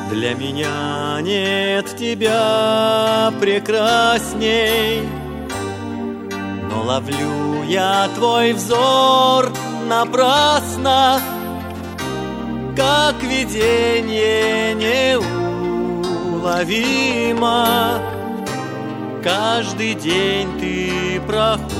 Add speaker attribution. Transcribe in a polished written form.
Speaker 1: Для меня нет тебя прекрасней, но ловлю я твой взор напрасно, как видение неуловимо. Каждый день ты проходишь